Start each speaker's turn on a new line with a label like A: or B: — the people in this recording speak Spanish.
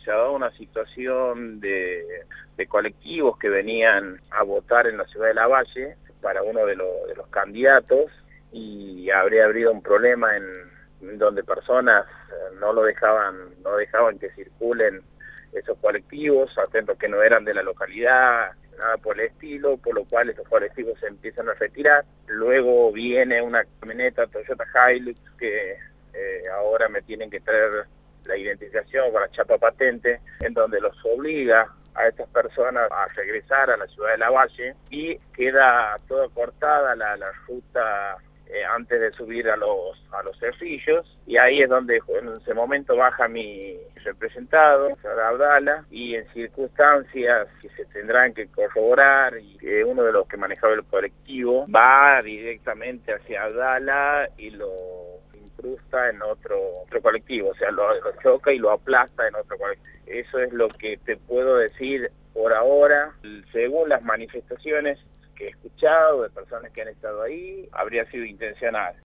A: se ha dado una situación de colectivos que venían a votar en la ciudad de Lavalle para uno de los candidatos, y habría habido un problema en donde personas no dejaban que circulen esos colectivos, atentos que no eran de la localidad, nada por el estilo, por lo cual esos colectivos se empiezan a retirar. Luego viene una camioneta Toyota Hilux que ahora me tienen que traer la identificación con la chapa patente, en donde los obliga a estas personas a regresar a la ciudad de Lavalle, y queda toda cortada la ruta antes de subir a los cerrillos, y ahí es donde en ese momento baja mi representado, Abdala, y en circunstancias que se tendrán que corroborar, y que uno de los que manejaba el colectivo va directamente hacia Abdala y lo incrusta en otro colectivo, o sea, lo choca y lo aplasta en otro colectivo. Eso es lo que te puedo decir por ahora. Según las manifestaciones que he escuchado de personas que han estado ahí, habría sido intencional.